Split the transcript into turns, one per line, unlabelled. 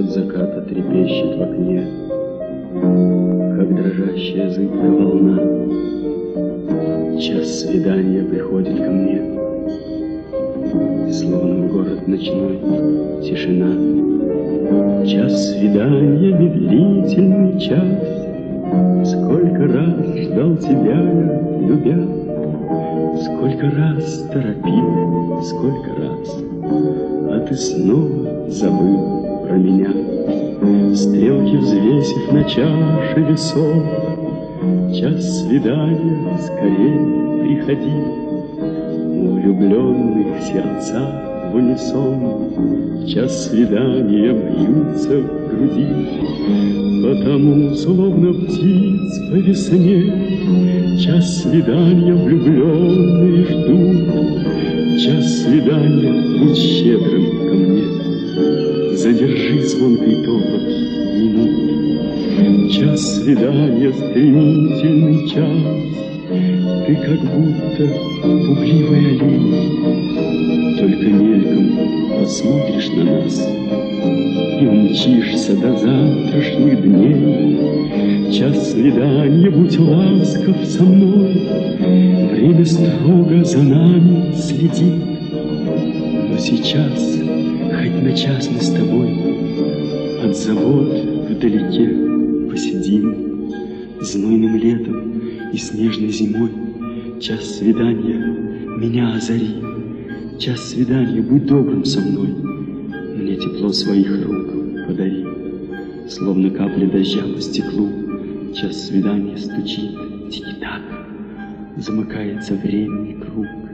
Свет заката трепещет в окне, как дрожащая зыбкая волна. Час свидания приходит ко мне, словно в город ночной тишина. Час свидания, медлительный час, сколько раз ждал тебя я, любя, сколько раз торопил, сколько раз, а ты снова забыл про меня. Стрелки взвесив на чаше весов, час свидания, скорее приходи. У влюбленных сердца в унисон час свидания бьются в груди. Потому, словно птиц по весне, час свидания влюбленные ждут. Час свидания, будь щедрым ко мне, задержи звонкий топот минут. Час свидания, стремительный час, ты как будто пугливая лень, только мельком посмотришь на нас и умчишься до завтрашних дней. Час свидания, будь ласков со мной, время строго за нами следит. Но сейчас, хоть на час мы с тобой от забот вдалеке посидим. Знойным летом и снежной зимой час свидания меня озари. Час свидания, будь добрым со мной, мне тепло своих рук подари. Словно капли дождя по стеклу, час свидания стучит тики-так, замыкается временный круг.